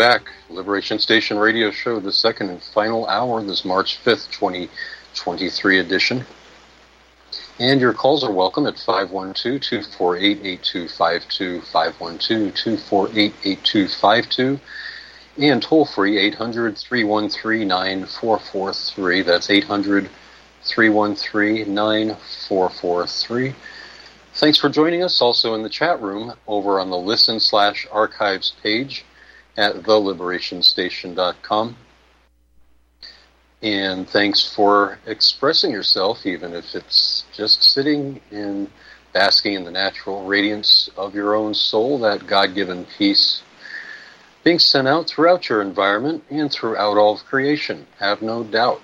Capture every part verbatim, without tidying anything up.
back. Liberation Station Radio Show, the second and final hour, this March fifth, twenty twenty-three edition. And your calls are welcome at five one two, two four eight, eight two five two, five one two, two four eight, eight two five two, and toll-free eight hundred, three one three, nine four four three. That's eight hundred, three one three, nine four four three. Thanks for joining us. Also in the chat room over on the Listen slash Archives page at the liberation station dot com. And thanks for expressing yourself, even if it's just sitting in, basking in the natural radiance of your own soul, that God-given peace being sent out throughout your environment and throughout all of creation. Have no doubt.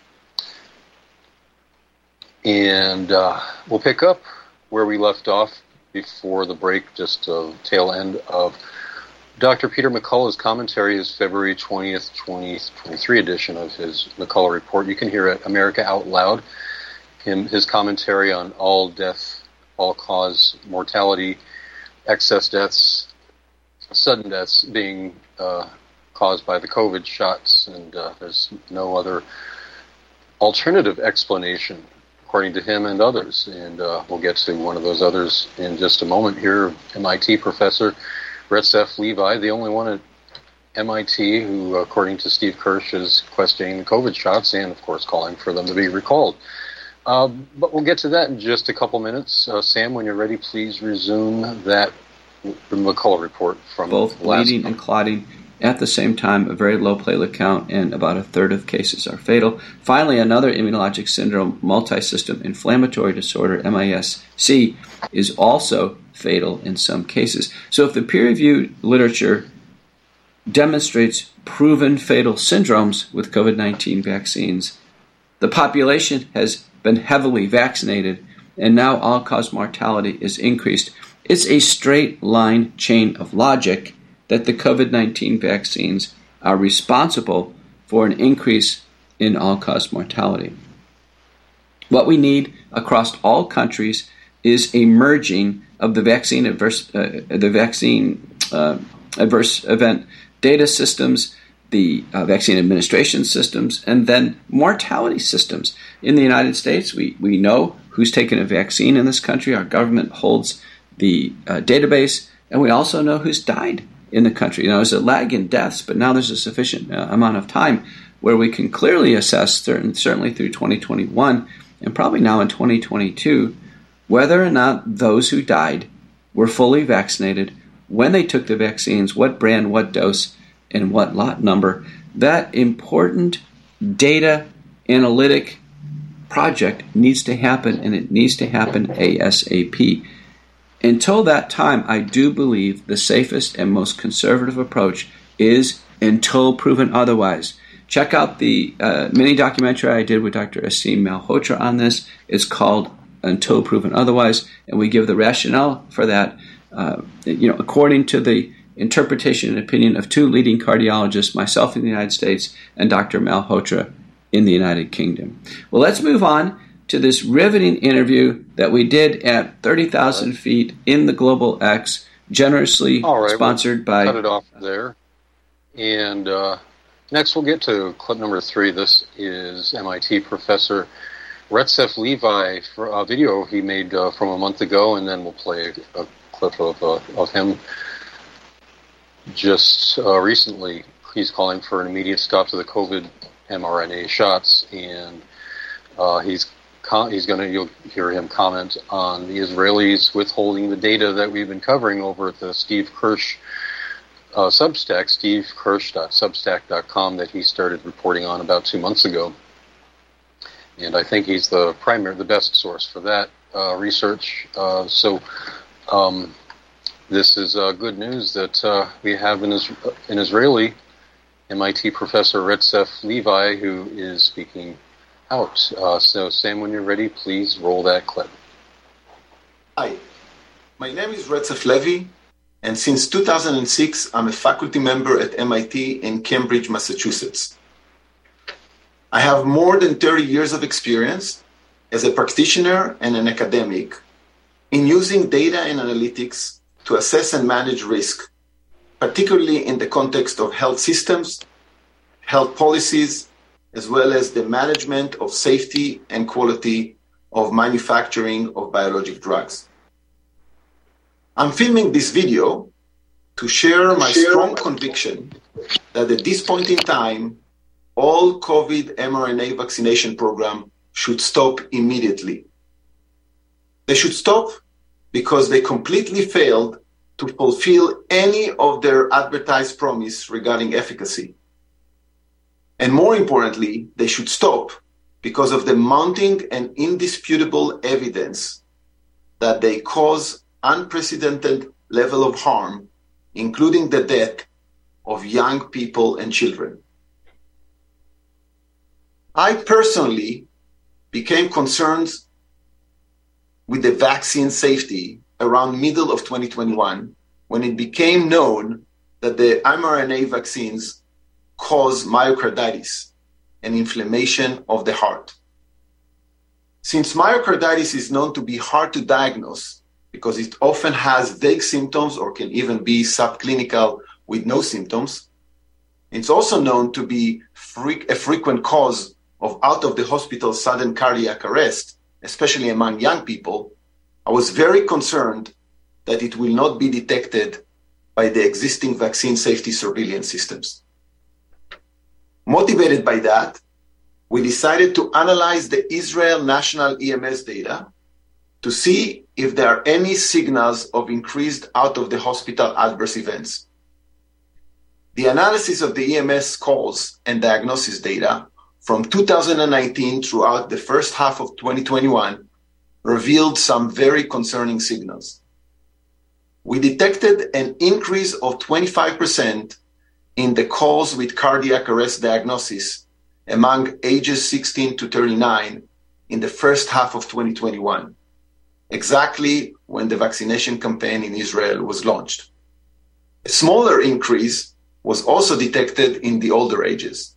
And uh, we'll pick up where we left off before the break, just a tail end of Doctor Peter McCullough's commentary, his February twentieth, twenty twenty-three edition of his McCullough Report. You can hear it, America Out Loud, him, his commentary on all death, all-cause mortality, excess deaths, sudden deaths being uh, caused by the COVID shots, and uh, there's no other alternative explanation, according to him and others. And uh, we'll get to one of those others in just a moment here. M I T professor Recep Levi, the only one at M I T who, according to Steve Kirsch, is questioning the COVID shots and, of course, calling for them to be recalled. Uh, but we'll get to that in just a couple minutes. Uh, Sam, when you're ready, please resume that McCullough report from both last bleeding month. And clotting at the same time, a very low platelet count, and about a third of cases are fatal. Finally, another immunologic syndrome, multisystem inflammatory disorder, M I S C, is also fatal in some cases. So if the peer-reviewed literature demonstrates proven fatal syndromes with COVID nineteen vaccines, the population has been heavily vaccinated, and now all-cause mortality is increased. It's a straight line chain of logic that the COVID nineteen vaccines are responsible for an increase in all-cause mortality. What we need across all countries is a merging of the vaccine adverse, uh, the vaccine uh, adverse event data systems, the uh, vaccine administration systems, and then mortality systems. In the United States, we, we know who's taken a vaccine in this country. Our government holds the uh, database, and we also know who's died in the country. Now, there's a lag in deaths, but now there's a sufficient uh, amount of time where we can clearly assess, certain, certainly through twenty twenty-one, and probably now in twenty twenty-two, whether or not those who died were fully vaccinated, when they took the vaccines, what brand, what dose, and what lot number. That important data analytic project needs to happen, and it needs to happen ASAP. Until that time, I do believe the safest and most conservative approach is until proven otherwise. Check out the uh, mini documentary I did with Doctor Asim Malhotra on this. It's called Until Proven Otherwise, and we give the rationale for that, uh, you know, according to the interpretation and opinion of two leading cardiologists, myself in the United States and Doctor Malhotra in the United Kingdom. Well, let's move on to this riveting interview that we did at thirty thousand right. feet in the Global X, generously right, sponsored we'll by... cut it off there. And uh, next we'll get to clip number three. This is M I T professor Recep Levi for a video he made uh, from a month ago, and then we'll play a, a clip of, uh, of him just uh, recently. He's calling for an immediate stop to the COVID mRNA shots, and uh, he's He's going to, you'll hear him comment on the Israelis withholding the data that we've been covering over at the Steve Kirsch uh, Substack, steve kirsch dot substack dot com, that he started reporting on about two months ago. And I think he's the primary, the best source for that uh, research. Uh, so um, this is uh, good news that uh, we have an, an Israeli M I T professor, Recep Levi, who is speaking out. Uh, so, Sam, when you're ready, please roll that clip. Hi, my name is Recep Levi, and since two thousand six, I'm a faculty member at M I T in Cambridge, Massachusetts. I have more than thirty years of experience as a practitioner and an academic in using data and analytics to assess and manage risk particularly in the context of health systems, health policies, as well as the management of safety and quality of manufacturing of biologic drugs. I'm filming this video to share my strong conviction that at this point in time, all COVID mRNA vaccination program should stop immediately. They should stop because they completely failed to fulfill any of their advertised promise regarding efficacy. And more importantly, they should stop because of the mounting and indisputable evidence that they cause unprecedented level of harm, including the death of young people and children. I personally became concerned with the vaccine safety around middle of twenty twenty-one, when it became known that the mRNA vaccines cause myocarditis, an inflammation of the heart. Since myocarditis is known to be hard to diagnose because it often has vague symptoms or can even be subclinical with no symptoms, it's also known to be fre- a frequent cause of out-of-the-hospital sudden cardiac arrest, especially among young people. I was very concerned that it will not be detected by the existing vaccine safety surveillance systems. Motivated by that, we decided to analyze the Israel national E M S data to see if there are any signals of increased out-of-the-hospital adverse events. The analysis of the E M S calls and diagnosis data from two thousand nineteen throughout the first half of twenty twenty-one revealed some very concerning signals. We detected an increase of twenty-five percent in the calls with cardiac arrest diagnosis among ages sixteen to thirty-nine in the first half of twenty twenty-one, exactly when the vaccination campaign in Israel was launched. A smaller increase was also detected in the older ages.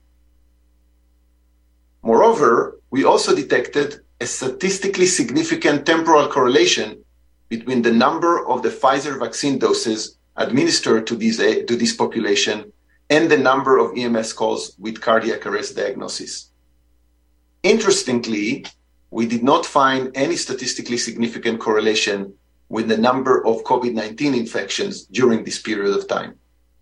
Moreover, we also detected a statistically significant temporal correlation between the number of the Pfizer vaccine doses administered to, these, to this population and the number of E M S calls with cardiac arrest diagnosis. Interestingly, we did not find any statistically significant correlation with the number of COVID nineteen infections during this period of time.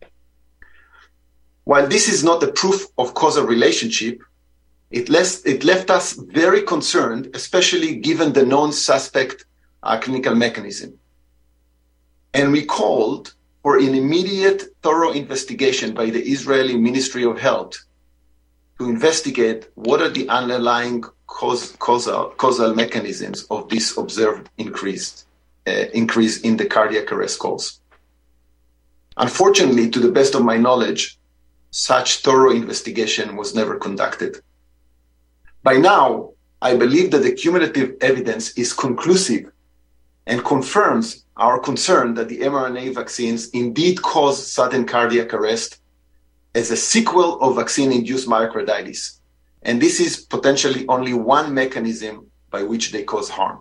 While this is not a proof of causal relationship, it, less, it left us very concerned, especially given the known suspect uh, clinical mechanism. And we called for an immediate, thorough investigation by the Israeli Ministry of Health to investigate what are the underlying cause, causal, causal mechanisms of this observed increase, uh, increase in the cardiac arrest calls. Unfortunately, to the best of my knowledge, such thorough investigation was never conducted. By now, I believe that the cumulative evidence is conclusive and confirms our concern that the mRNA vaccines indeed cause sudden cardiac arrest as a sequel of vaccine-induced myocarditis. And this is potentially only one mechanism by which they cause harm.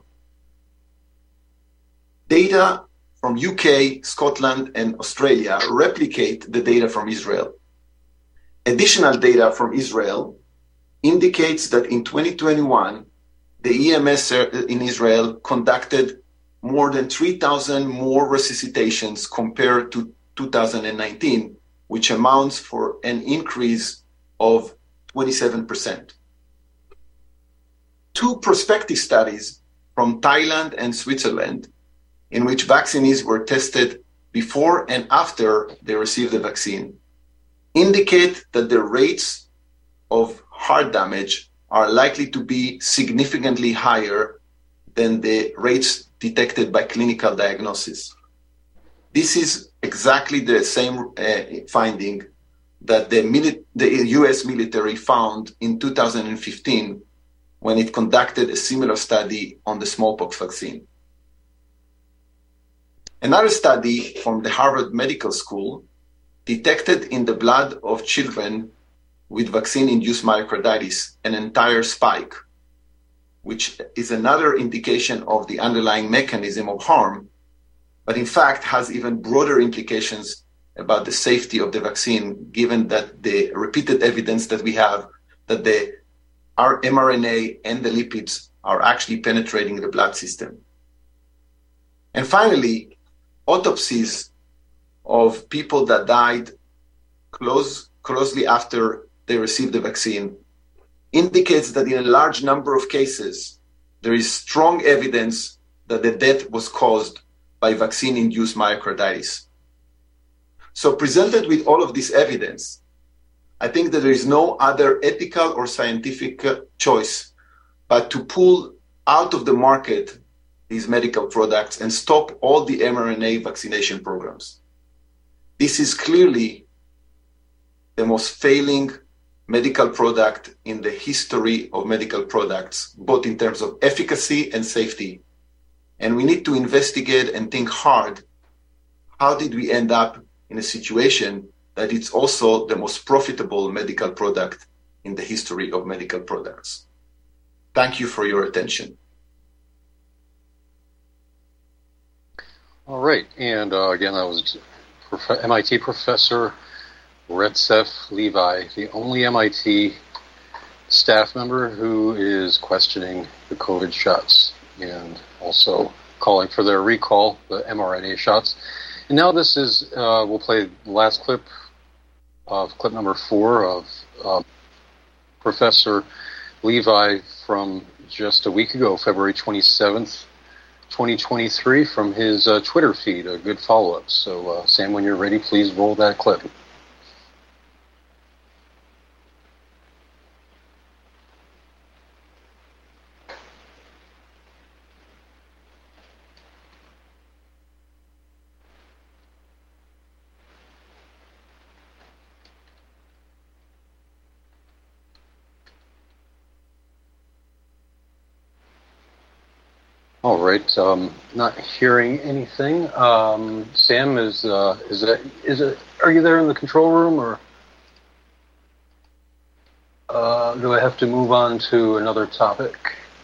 Data from U K, Scotland, and Australia replicate the data from Israel. Additional data from Israel indicates that in twenty twenty-one, the E M S in Israel conducted more than three thousand more resuscitations compared to two thousand nineteen, which amounts for an increase of twenty-seven percent. Two prospective studies from Thailand and Switzerland, in which vaccinees were tested before and after they received the vaccine, indicate that the rates of heart damage are likely to be significantly higher than the rates detected by clinical diagnosis. This is exactly the same uh, finding that the, mili- the U S military found in two thousand fifteen when it conducted a similar study on the smallpox vaccine. Another study from the Harvard Medical School detected in the blood of children with vaccine-induced myocarditis an entire spike, which is another indication of the underlying mechanism of harm, but in fact has even broader implications about the safety of the vaccine, given that the repeated evidence that we have that the our mRNA and the lipids are actually penetrating the blood system. And finally, autopsies of people that died close, closely after they received the vaccine indicates that in a large number of cases, there is strong evidence that the death was caused by vaccine-induced myocarditis. So presented with all of this evidence, I think that there is no other ethical or scientific uh, choice but to pull out of the market these medical products and stop all the mRNA vaccination programs. This is clearly the most failing medical product in the history of medical products, both in terms of efficacy and safety. And we need to investigate and think hard, how did we end up in a situation that it's also the most profitable medical product in the history of medical products? Thank you for your attention. All right, and uh, again, that was prof- M I T professor Retzef Levi, the only M I T staff member who is questioning the COVID shots and also calling for their recall, the mRNA shots. And now this is, uh, we'll play the last clip of clip number four of uh, Professor Levi from just a week ago, February twenty-seventh, twenty twenty-three, from his uh, Twitter feed, a good follow-up. So, uh, Sam, when you're ready, please roll that clip. All right. Um, not hearing anything. Um, Sam, is uh, is that is it? Are you there in the control room, or uh, do I have to move on to another topic?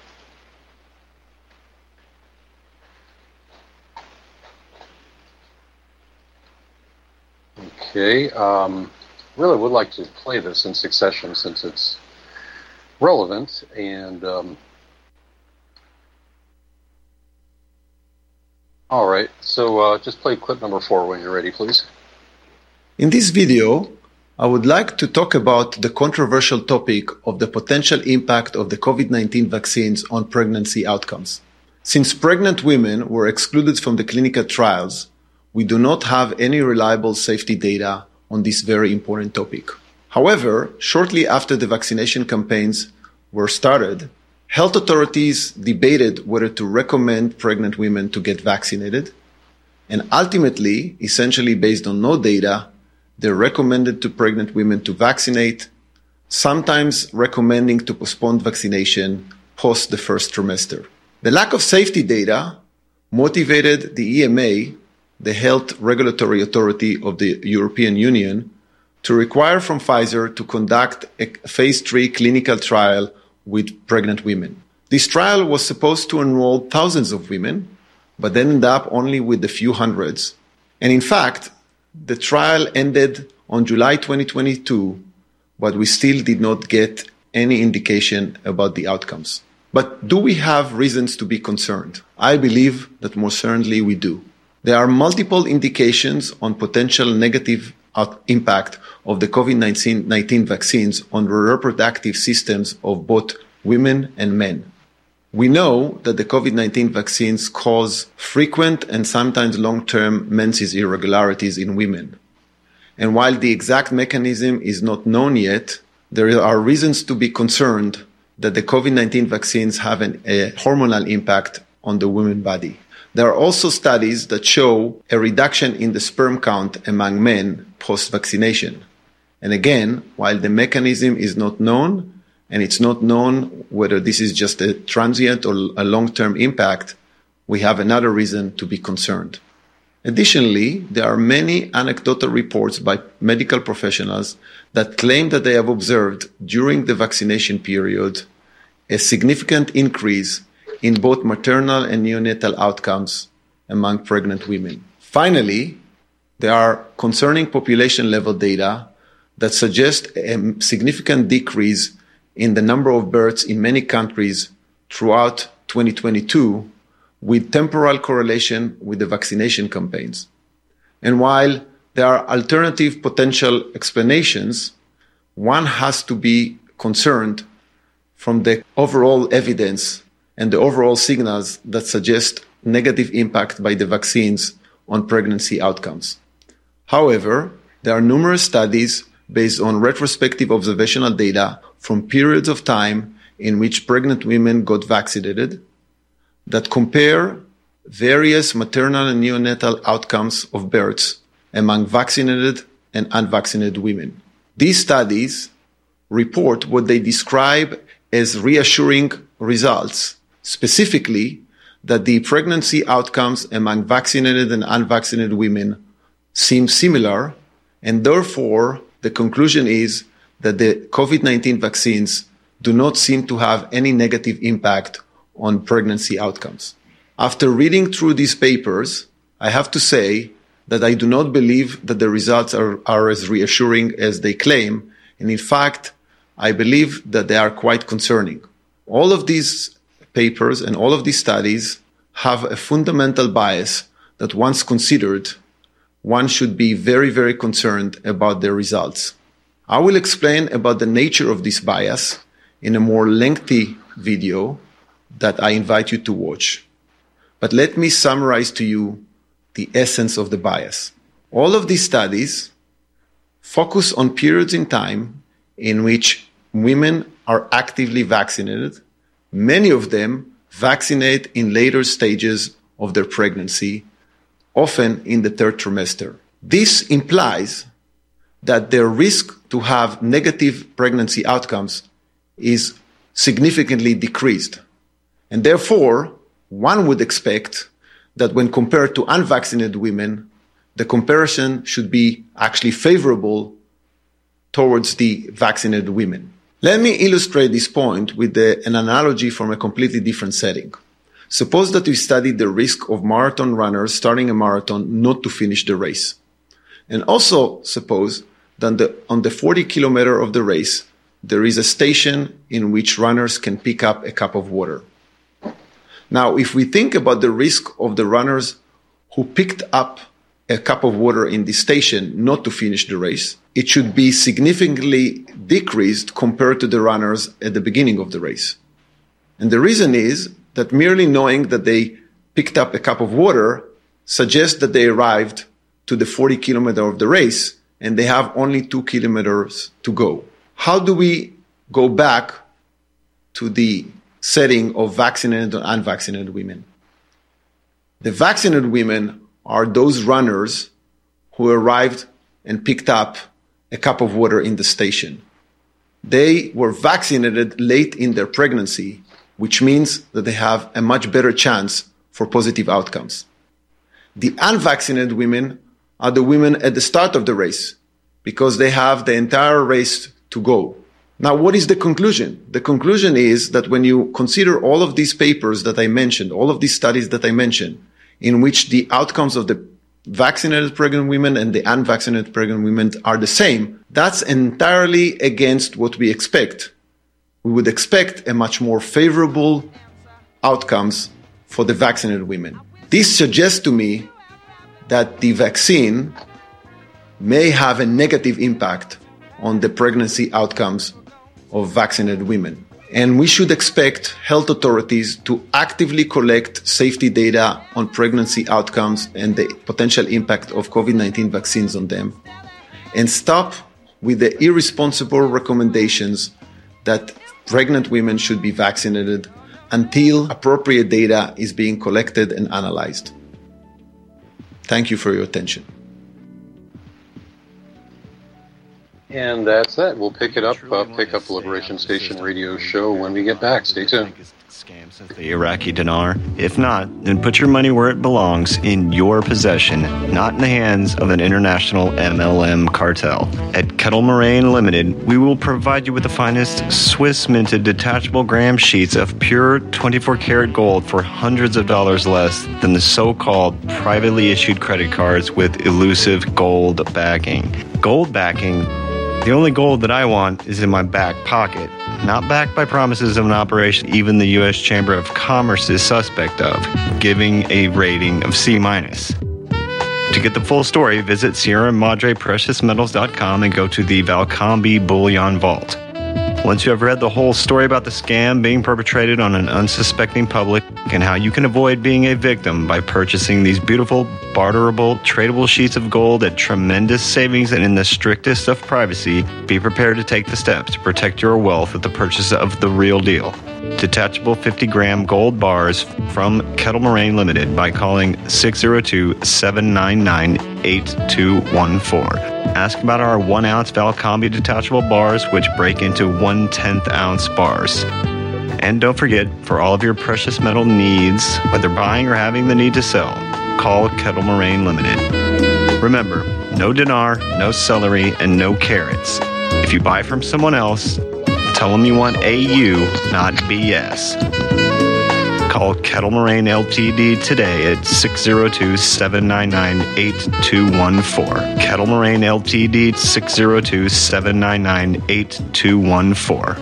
Okay. Um, really would like to play this in succession since it's relevant and. Um, All right, so uh, just play clip number four when you're ready, please. In this video, I would like to talk about the controversial topic of the potential impact of the COVID nineteen vaccines on pregnancy outcomes. Since pregnant women were excluded from the clinical trials, we do not have any reliable safety data on this very important topic. However, shortly after the vaccination campaigns were started, health authorities debated whether to recommend pregnant women to get vaccinated, and ultimately, essentially based on no data, they recommended to pregnant women to vaccinate, sometimes recommending to postpone vaccination post the first trimester. The lack of safety data motivated the E M A, the health regulatory authority of the European Union, to require from Pfizer to conduct a phase three clinical trial with pregnant women. This trial was supposed to enroll thousands of women, but then ended up only with a few hundreds. And in fact, the trial ended on July twenty twenty-two, but we still did not get any indication about the outcomes. But do we have reasons to be concerned? I believe that most certainly we do. There are multiple indications on potential negative impact of the COVID nineteen vaccines on the reproductive systems of both women and men. We know that the COVID nineteen vaccines cause frequent and sometimes long-term menses irregularities in women. And while the exact mechanism is not known yet, there are reasons to be concerned that the COVID nineteen vaccines have an, a hormonal impact on the woman's body. There are also studies that show a reduction in the sperm count among men post-vaccination. And again, while the mechanism is not known, and it's not known whether this is just a transient or a long-term impact, we have another reason to be concerned. Additionally, there are many anecdotal reports by medical professionals that claim that they have observed during the vaccination period a significant increase in both maternal and neonatal outcomes among pregnant women. Finally, there are concerning population level data that suggest a significant decrease in the number of births in many countries throughout twenty twenty-two, with temporal correlation with the vaccination campaigns. And while there are alternative potential explanations, one has to be concerned from the overall evidence and the overall signals that suggest negative impact by the vaccines on pregnancy outcomes. However, there are numerous studies based on retrospective observational data from periods of time in which pregnant women got vaccinated that compare various maternal and neonatal outcomes of births among vaccinated and unvaccinated women. These studies report what they describe as reassuring results, specifically that the pregnancy outcomes among vaccinated and unvaccinated women seem similar, and therefore the conclusion is that the COVID nineteen vaccines do not seem to have any negative impact on pregnancy outcomes. After reading through these papers, I have to say that I do not believe that the results are, are as reassuring as they claim, and in fact, I believe that they are quite concerning. All of these papers and all of these studies have a fundamental bias that once considered, one should be very, very concerned about their results. I will explain about the nature of this bias in a more lengthy video that I invite you to watch. But let me summarize to you the essence of the bias. All of these studies focus on periods in time in which women are actively vaccinated. Many of them vaccinate in later stages of their pregnancy, often in the third trimester. This implies that their risk to have negative pregnancy outcomes is significantly decreased. And therefore, one would expect that when compared to unvaccinated women, the comparison should be actually favorable towards the vaccinated women. Let me illustrate this point with the, an analogy from a completely different setting. Suppose that we studied the risk of marathon runners starting a marathon not to finish the race. And also suppose that the, on the forty kilometer of the race, there is a station in which runners can pick up a cup of water. Now, if we think about the risk of the runners who picked up a cup of water in this station not to finish the race, it should be significantly decreased compared to the runners at the beginning of the race. And the reason is that merely knowing that they picked up a cup of water suggests that they arrived to the forty kilometer of the race and they have only two kilometers to go. How do we go back to the setting of vaccinated or unvaccinated women? The vaccinated women are those runners who arrived and picked up a cup of water in the station. They were vaccinated late in their pregnancy, which means that they have a much better chance for positive outcomes. The unvaccinated women are the women at the start of the race because they have the entire race to go. Now, what is the conclusion? The conclusion is that when you consider all of these papers that I mentioned, all of these studies that I mentioned, in which the outcomes of the vaccinated pregnant women and the unvaccinated pregnant women are the same, that's entirely against what we expect. We would expect a much more favorable outcomes for the vaccinated women. This suggests to me that the vaccine may have a negative impact on the pregnancy outcomes of vaccinated women. And we should expect health authorities to actively collect safety data on pregnancy outcomes and the potential impact of COVID nineteen vaccines on them, and stop with the irresponsible recommendations that pregnant women should be vaccinated until appropriate data is being collected and analyzed. Thank you for your attention. And that's it. We'll pick it up, uh, pick up Liberation Station radio show when we get back. Stay tuned. scam since the Iraqi dinar? If not, then put your money where it belongs, in your possession, not in the hands of an international M L M cartel. At Kettle Moraine Limited, we will provide you with the finest Swiss minted detachable gram sheets of pure twenty-four karat gold for hundreds of dollars less than the so-called privately issued credit cards with elusive gold backing. Gold backing? The only gold that I want is in my back pocket, not backed by promises of an operation even the U S Chamber of Commerce is suspect of, giving a rating of C minus. To get the full story, visit Sierra Madre Precious Metals dot com and go to the Valcambi Bullion Vault. Once you have read the whole story about the scam being perpetrated on an unsuspecting public and how you can avoid being a victim by purchasing these beautiful, barterable, tradable sheets of gold at tremendous savings and in the strictest of privacy, be prepared to take the steps to protect your wealth with the purchase of the real deal. Detachable fifty gram gold bars from Kettle Moraine Limited by calling six oh two, seven nine nine, eight two one four. Ask about our one ounce Valcambi detachable bars, which break into one tenth ounce bars. And don't forget, for all of your precious metal needs, whether buying or having the need to sell, call Kettle Moraine Limited. Remember, no dinar, no celery, and no carrots. If you buy from someone else, tell them you want A U, not B S. Call Kettle Moraine Limited today at six oh two, seven nine nine, eight two one four. Kettle Moraine Limited, six oh two, seven nine nine, eight two one four.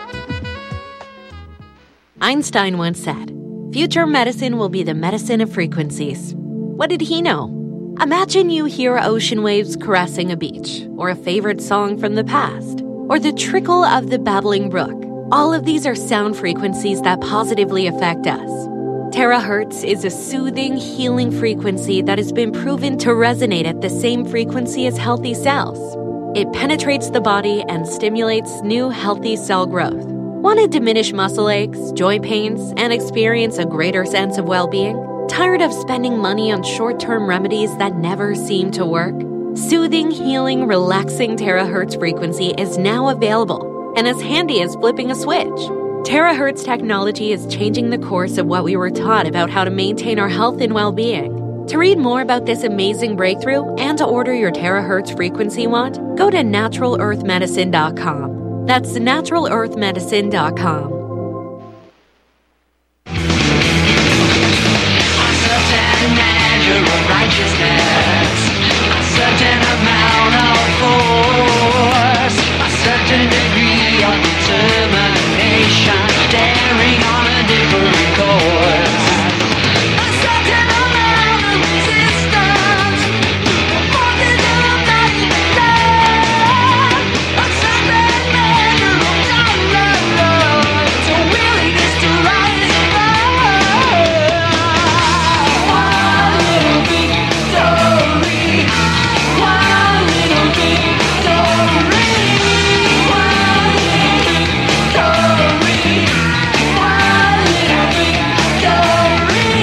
Einstein once said, "Future medicine will be the medicine of frequencies." What did he know? Imagine you hear ocean waves caressing a beach, or a favorite song from the past, or the trickle of the babbling brook. All of these are sound frequencies that positively affect us. Terahertz is a soothing, healing frequency that has been proven to resonate at the same frequency as healthy cells. It penetrates the body and stimulates new, healthy cell growth. Want to diminish muscle aches, joint pains, and experience a greater sense of well-being? Tired of spending money on short-term remedies that never seem to work? Soothing, healing, relaxing terahertz frequency is now available and as handy as flipping a switch. Terahertz technology is changing the course of what we were taught about how to maintain our health and well-being. To read more about this amazing breakthrough and to order your terahertz frequency wand, go to natural earth medicine dot com. That's natural earth medicine dot com. A certain measure of righteousness, a certain amount of force, a certain degree of determination, daring on a different course. A certain amount of resistance, more than anybody can stand. A certain measure of tolerance, a willingness to rise above. One little victory, one little victory, one little victory, one little victory.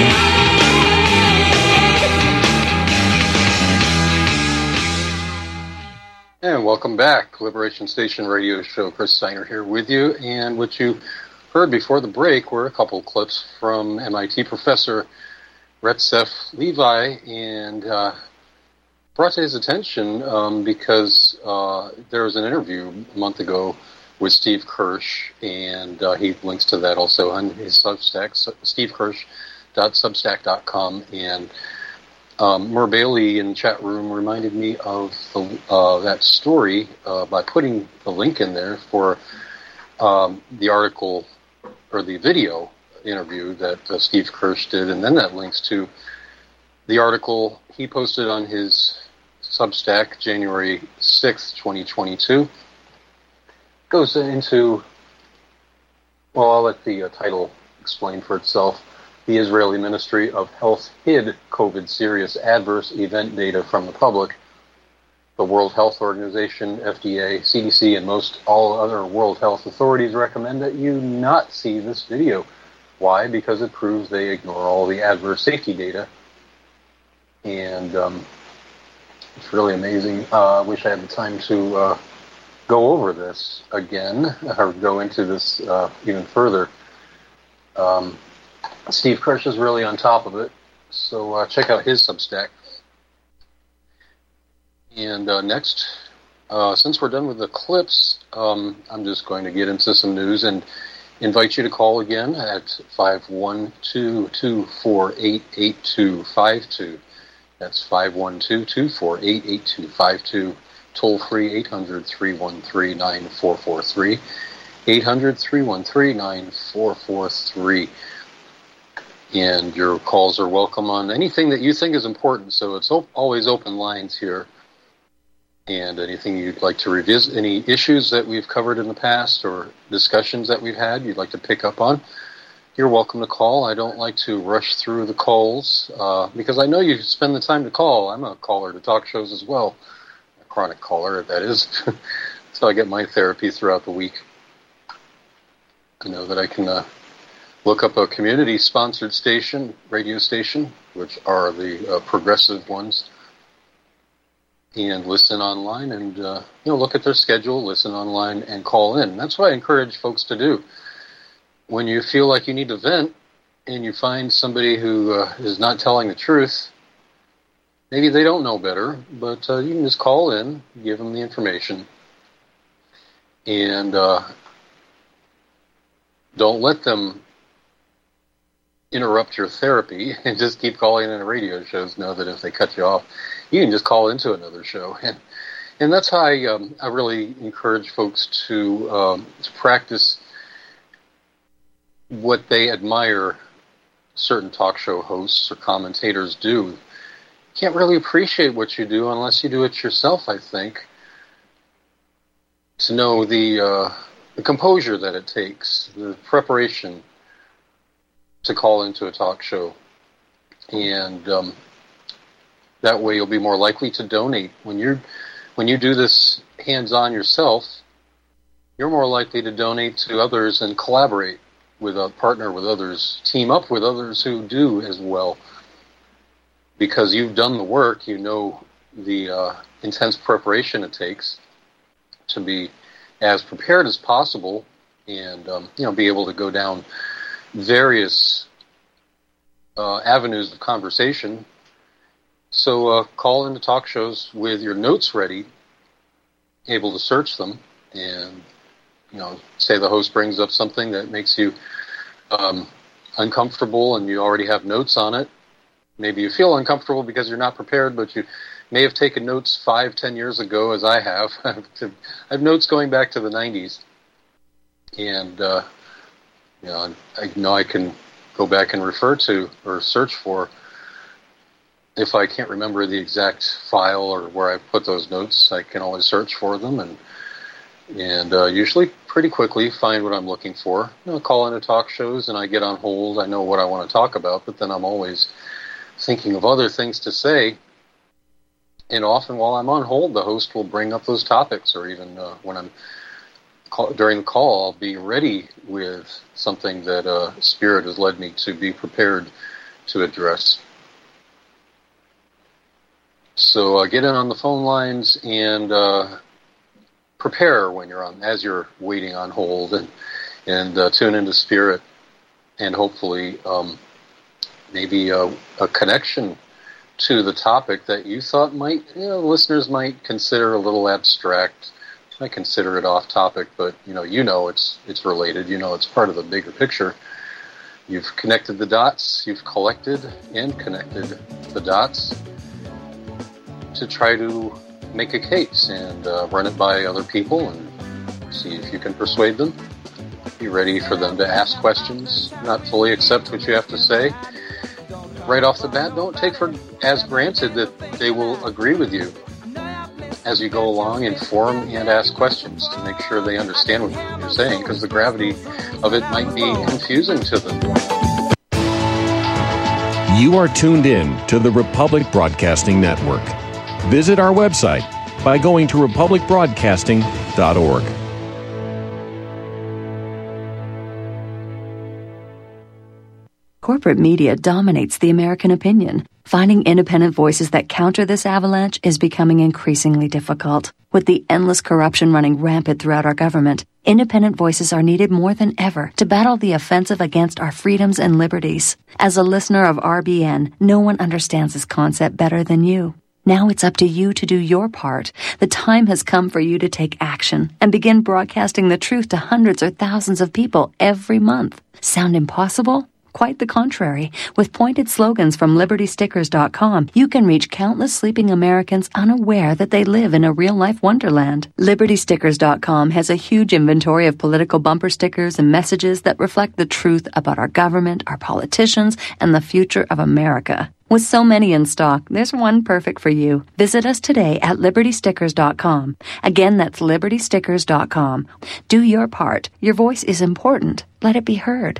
And welcome back. Liberation Station Radio Show. Chris Steiner here with you. And what you heard before the break were a couple clips from M I T professor Retzef Levi, and uh, brought to his attention um, because uh, there was an interview a month ago with Steve Kirsch, and uh, he links to that also on his Substack, steve kirsch dot substack dot com. And Um, Mur Bailey in the chat room reminded me of the, uh, that story uh, by putting the link in there for um, the article or the video interview that uh, Steve Kirsch did, and then that links to the article he posted on his Substack January sixth, twenty twenty-two. Goes into, well, I'll let the uh, title explain for itself. The Israeli Ministry of Health hid COVID serious adverse event data from the public. The World Health Organization, F D A, C D C, and most all other World Health authorities recommend that you not see this video. Why? Because it proves they ignore all the adverse safety data. And um, it's really amazing. Uh, I wish I had the time to uh, go over this again, or go into this uh, even further. Um, Steve Kirsch is really on top of it, so uh, check out his Substack. And uh, next, uh, since we're done with the clips, um, I'm just going to get into some news and invite you to call again at five one two, two four eight, eight two five two. That's five one two, two four eight, eight two five two. Toll free eight hundred, three one three, nine four four three. eight hundred, three one three, nine four four three. And your calls are welcome on anything that you think is important. So it's op- always open lines here. And anything you'd like to revisit, any issues that we've covered in the past or discussions that we've had you'd like to pick up on, you're welcome to call. I don't like to rush through the calls uh, because I know you spend the time to call. I'm a caller to talk shows as well, a chronic caller, that is. So I get my therapy throughout the week. I know that I can uh, look up a community-sponsored station, radio station, which are the uh, progressive ones, and listen online and, uh, you know, look at their schedule, listen online, and call in. That's what I encourage folks to do. When you feel like you need to vent and you find somebody who uh, is not telling the truth, maybe they don't know better, but uh, you can just call in, give them the information, and uh, don't let them interrupt your therapy and just keep calling in radio shows. Know that if they cut you off, you can just call into another show. And and that's how I, um, I really encourage folks to, um, to practice what they admire certain talk show hosts or commentators do. You can't really appreciate what you do unless you do it yourself, I think, to know the, uh, the composure that it takes, the preparation to call into a talk show. And um, that way you'll be more likely to donate. When you're when you do this hands-on yourself, you're more likely to donate to others and collaborate with a partner with others, team up with others who do as well. Because you've done the work, you know the uh, intense preparation it takes to be as prepared as possible and um, you know be able to go down various uh, avenues of conversation. So uh, call into talk shows with your notes ready, able to search them, and you know, say the host brings up something that makes you um, uncomfortable, and you already have notes on it. Maybe you feel uncomfortable because you're not prepared, but you may have taken notes five, ten years ago, as I have. I have notes going back to the nineties, and uh, you know, I know I can go back and refer to or search for. If I can't remember the exact file or where I put those notes, I can always search for them and and uh, usually pretty quickly find what I'm looking for. You know, call into talk shows and I get on hold. I know what I want to talk about, but then I'm always thinking of other things to say. And often while I'm on hold, the host will bring up those topics, or even uh, when I'm call, during the call, I'll be ready with something that uh, Spirit has led me to be prepared to address. So uh, get in on the phone lines and uh, prepare when you're on, as you're waiting on hold, and and uh, tune into Spirit, and hopefully um, maybe a, a connection to the topic that you thought might, you know, listeners might consider a little abstract. I consider it off topic, but you know, you know, it's it's related. You know, it's part of the bigger picture. You've connected the dots. You've collected and connected the dots to try to make a case and uh, run it by other people and see if you can persuade them. Be ready for them to ask questions, not fully accept what you have to say. Right off the bat, don't take for as granted that they will agree with you. As you go along, inform and ask questions to make sure they understand what you're saying, because the gravity of it might be confusing to them. You are tuned in to the Republic Broadcasting Network. Visit our website by going to republic broadcasting dot org. Corporate media dominates the American opinion. Finding independent voices that counter this avalanche is becoming increasingly difficult. With the endless corruption running rampant throughout our government, Independent voices are needed more than ever to battle the offensive against our freedoms and liberties. As a listener of R B N, no one understands this concept better than you. Now it's up to you to do your part. The time has come for you to take action and begin broadcasting the truth to hundreds or thousands of people every month. Sound impossible? Quite the contrary. With pointed slogans from Liberty Stickers dot com, you can reach countless sleeping Americans unaware that they live in a real-life wonderland. Liberty Stickers dot com has a huge inventory of political bumper stickers and messages that reflect the truth about our government, our politicians, and the future of America. With so many in stock, there's one perfect for you. Visit us today at Liberty Stickers dot com. Again, that's Liberty Stickers dot com. Do your part. Your voice is important. Let it be heard.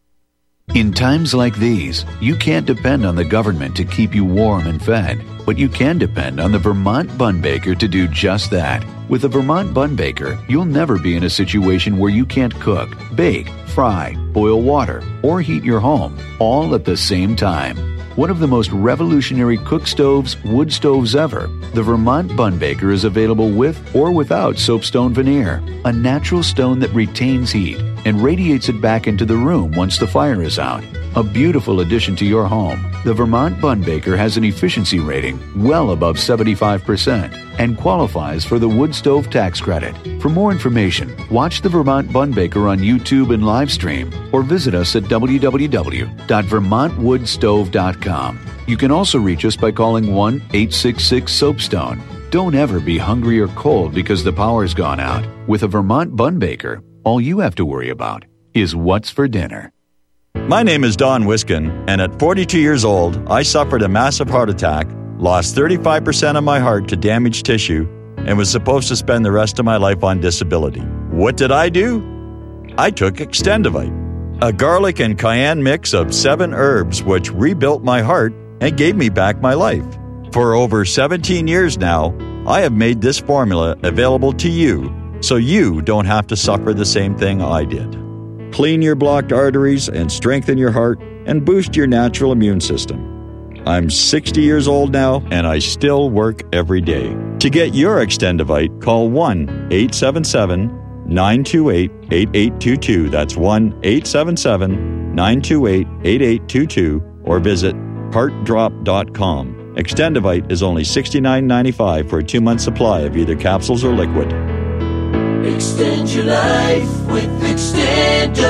In times like these, you can't depend on the government to keep you warm and fed, but you can depend on the Vermont Bun Baker to do just that. With the Vermont Bun Baker, you'll never be in a situation where you can't cook, bake, fry, boil water, or heat your home, all at the same time. One of the most revolutionary cook stoves, wood stoves ever, the Vermont Bun Baker is available with or without soapstone veneer, a natural stone that retains heat and radiates it back into the room once the fire is out. A beautiful addition to your home, the Vermont Bun Baker has an efficiency rating well above seventy-five percent and qualifies for the wood stove tax credit. For more information, watch the Vermont Bun Baker on YouTube and live stream, or visit us at w w w dot vermont wood stove dot com. You can also reach us by calling one eight six six soapstone. Don't ever be hungry or cold because the power's gone out. With a Vermont Bun Baker, all you have to worry about is what's for dinner. My name is Don Wiskin, and at forty-two years old, I suffered a massive heart attack, lost thirty-five percent of my heart to damaged tissue, and was supposed to spend the rest of my life on disability. What did I do? I took Extendivite, a garlic and cayenne mix of seven herbs which rebuilt my heart and gave me back my life. For over seventeen years now, I have made this formula available to you so you don't have to suffer the same thing I did. Clean your blocked arteries and strengthen your heart and boost your natural immune system. I'm sixty years old now and I still work every day. To get your Extendivite, call one eight seven seven nine two eight eight eight two two. That's one eight seven seven nine two eight eight eight two two or visit heart drop dot com. Extendivite is only sixty-nine ninety-five for a two-month supply of either capsules or liquid. Extend your life with Extendovite.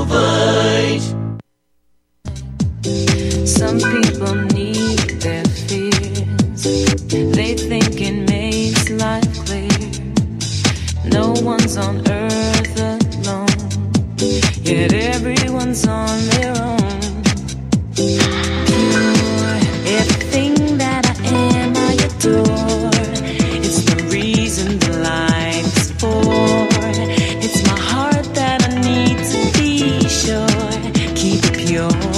Some people need their fears. They think it makes life clear. No one's on earth alone, yet everyone's on their own. Pure, everything that I am, I adore. It's the reason the life's for. It's my heart that I need to be sure. Keep it pure.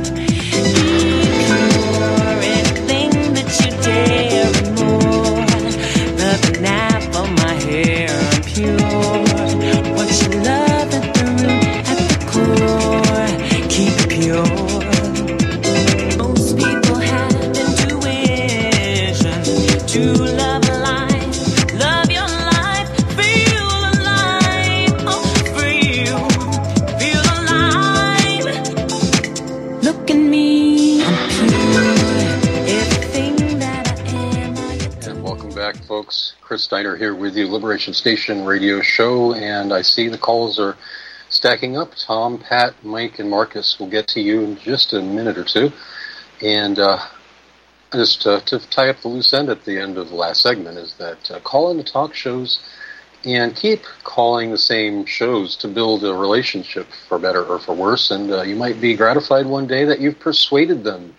Chris Steiner here with you, Liberation Station radio show, and I see the calls are stacking up. Tom, Pat, Mike, and Marcus will get to you in just a minute or two. And uh, just uh, to tie up the loose end at the end of the last segment is that uh, call in the talk shows and keep calling the same shows to build a relationship for better or for worse, and uh, you might be gratified one day that you've persuaded them.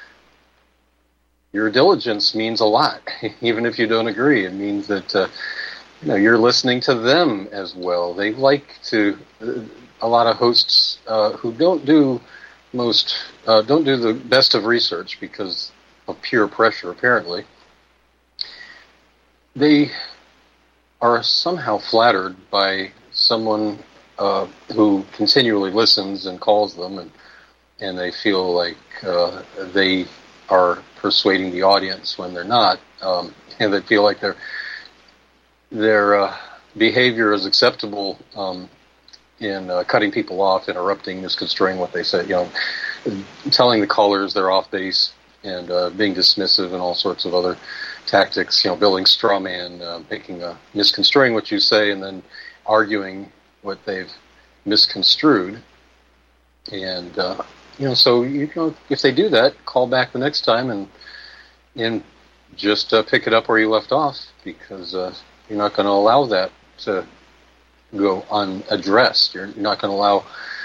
Your diligence means a lot, even if you don't agree. It means that uh, you know you're listening to them as well. They like to. Uh, a lot of hosts uh, who don't do most uh, don't do the best of research because of peer pressure. Apparently, they are somehow flattered by someone uh, who continually listens and calls them, and and they feel like uh, they are persuading the audience when they're not, um, and they feel like they're they're uh, behavior is acceptable um, in uh, cutting people off, interrupting, misconstruing what they say, you know, telling the callers they're off base, and uh, being dismissive and all sorts of other tactics, you know, building straw man, uh, making a, misconstruing what you say and then arguing what they've misconstrued. And, uh, you know, so, you know, if they do that, call back the next time and and just uh, pick it up where you left off, because uh, you're not going to allow that to go unaddressed. You're, you're not going to allow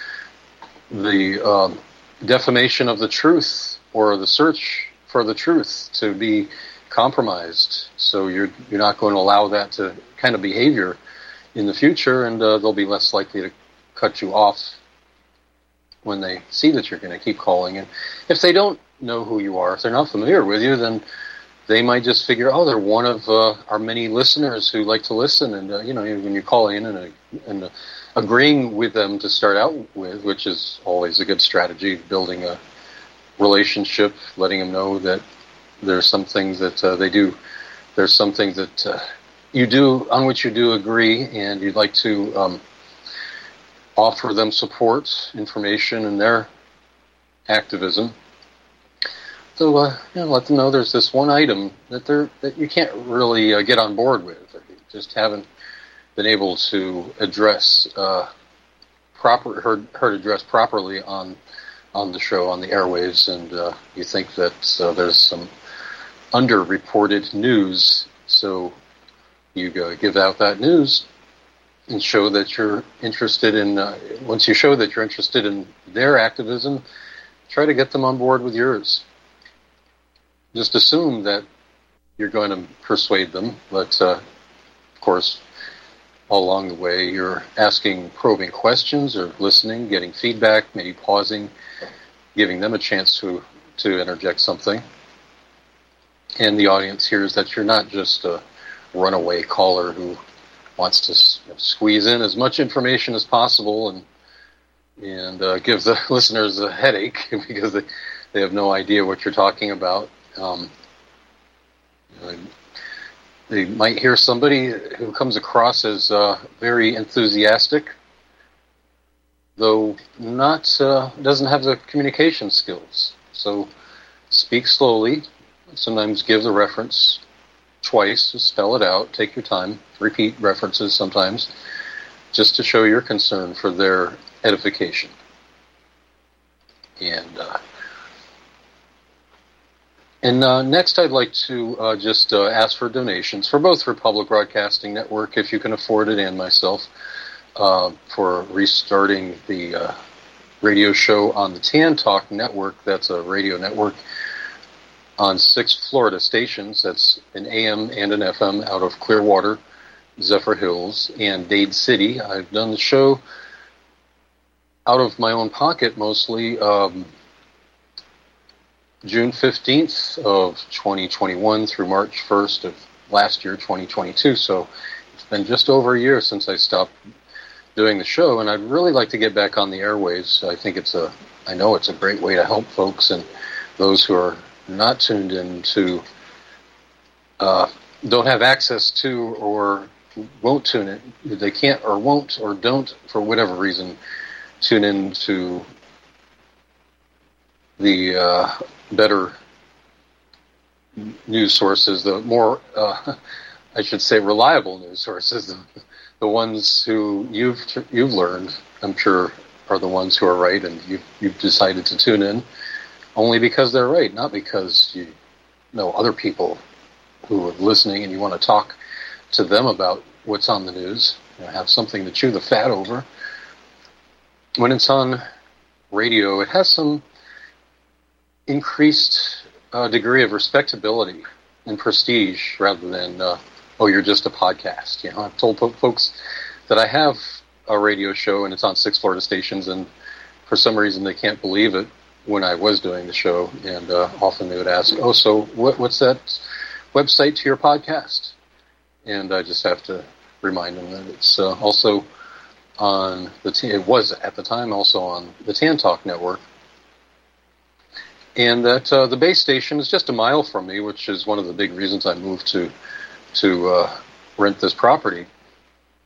the um, defamation of the truth or the search for the truth to be compromised. So you're you're not going to allow that to kind of behavior in the future, and uh, they'll be less likely to cut you off when they see that you're going to keep calling. And if they don't know who you are, if they're not familiar with you, then they might just figure, oh, they're one of uh, our many listeners who like to listen. And, uh, you know, when you call in and, uh, and uh, agreeing with them to start out with, which is always a good strategy, building a relationship, letting them know that there's some things that uh, they do, there's some things that uh, you do, on which you do agree, and you'd like to um, offer them support, information in their activism. So, uh, you know, let them know there's this one item that they're that you can't really uh, get on board with, or you just haven't been able to address uh, proper heard heard addressed properly on on the show, on the airwaves, and uh, you think that uh, there's some underreported news. So you uh, give out that news and show that you're interested in. Uh, once you show that you're interested in their activism, try to get them on board with yours. Just assume that you're going to persuade them, but uh, of course, all along the way, you're asking probing questions or listening, getting feedback, maybe pausing, giving them a chance to, to interject something. And the audience hears that you're not just a runaway caller who wants to you know, squeeze in as much information as possible and and uh, give the listeners a headache because they, they have no idea what you're talking about. Um, they might hear somebody who comes across as uh, very enthusiastic, though not uh, doesn't have the communication skills. So speak slowly. Sometimes give the reference twice, just spell it out, take your time, repeat references sometimes, just to show your concern for their edification. And uh, And uh, next, I'd like to uh, just uh, ask for donations for both Republic Broadcasting Network, if you can afford it, and myself, uh, for restarting the uh, radio show on the Tan Talk Network. That's a radio network on six Florida stations. That's an A M and an F M out of Clearwater, Zephyr Hills, and Dade City. I've done the show out of my own pocket mostly. Um, June fifteenth of twenty twenty-one through March first of last year, twenty twenty-two. So it's been just over a year since I stopped doing the show, and I'd really like to get back on the airwaves. I think it's a, I know it's a great way to help folks and those who are not tuned in to, uh, don't have access to or won't tune in. They can't or won't or don't, for whatever reason, tune in to the uh, better news sources, the more, uh, I should say, reliable news sources, the, the ones who you've you've learned, I'm sure, are the ones who are right, and you've, you've decided to tune in only because they're right, not because you know other people who are listening and you want to talk to them about what's on the news, you know, have something to chew the fat over. When it's on radio, it has some increased uh, degree of respectability and prestige rather than, uh, oh, you're just a podcast. You know, I've told po- folks that I have a radio show and it's on six Florida stations, and for some reason they can't believe it when I was doing the show, and uh, often they would ask, oh, so what, what's that website to your podcast? And I just have to remind them that it's uh, also on the, t- it was at the time also on the Tan Talk Network, and that uh, the base station is just a mile from me, which is one of the big reasons I moved to to uh, rent this property.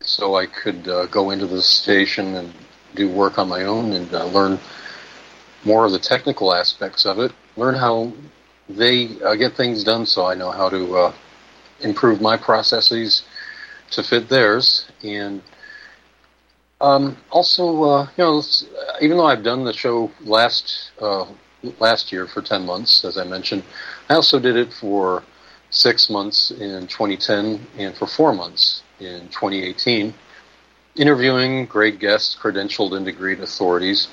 so I could uh, go into the station and do work on my own and uh, learn more of the technical aspects of it, learn how they uh, get things done so I know how to uh, improve my processes to fit theirs. And um, also, uh, you know, even though I've done the show last uh, last year for ten months, as I mentioned, I also did it for six months in twenty ten and for four months in twenty eighteen, interviewing great guests, credentialed and degreed authorities,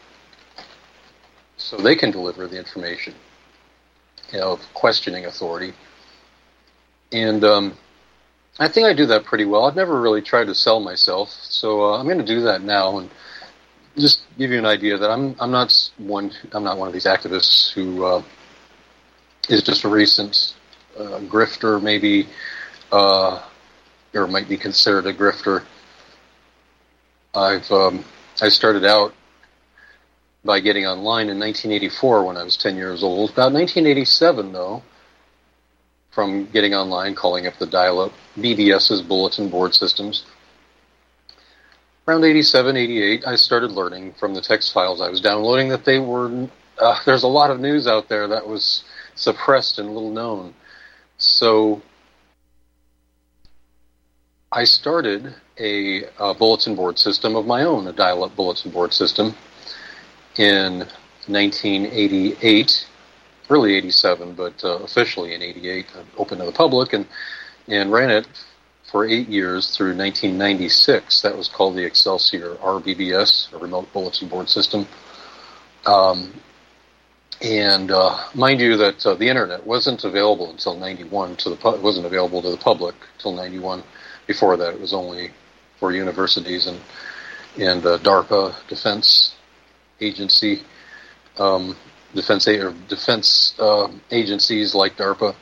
so they can deliver the information, you know, of questioning authority. And um, I think I do that pretty well. I've never really tried to sell myself, so uh, I'm going to do that now and just give you an idea that I'm I'm not one I'm not one of these activists who uh, is just a recent uh, grifter, maybe, uh, or might be considered a grifter. I've um, I started out by getting online in nineteen eighty-four when I was ten years old. About nineteen eighty-seven, though, from getting online, calling up the dial-up B B S's bulletin board systems. Around eighty-seven, eighty-eight, I started learning from the text files I was downloading that they were, uh, there's a lot of news out there that was suppressed and little known. So I started a, a bulletin board system of my own, a dial-up bulletin board system, in nineteen eighty-eight, early eighty-seven, but uh, officially in eighty-eight, open to the public, and, and ran it for eight years through nineteen ninety-six. That was called the Excelsior R B B S, a remote bulletin board system. Um, and uh, mind you that uh, the internet wasn't available until ninety-one to the pu- it wasn't available to the public until ninety-one. Before that, it was only for universities and and uh, DARPA, Defense Agency, um, defense or defense uh, agencies like DARPA.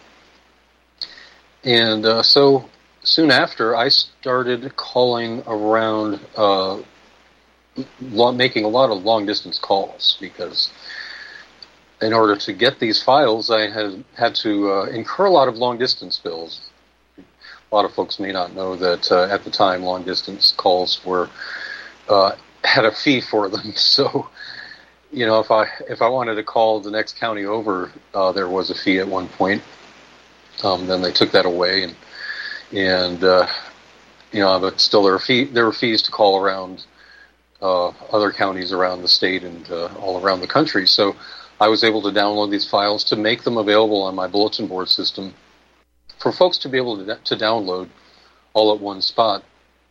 And uh, so soon after, I started calling around, uh, long, making a lot of long-distance calls, because in order to get these files, I had had to uh, incur a lot of long-distance bills. A lot of folks may not know that uh, at the time, long-distance calls were uh, had a fee for them. So, you know, if I if I wanted to call the next county over, uh, there was a fee at one point. Um, then they took that away, and and uh, you know, but still there were fee there were fees to call around uh, other counties around the state and uh, all around the country. So I was able to download these files to make them available on my bulletin board system for folks to be able to, to download all at one spot,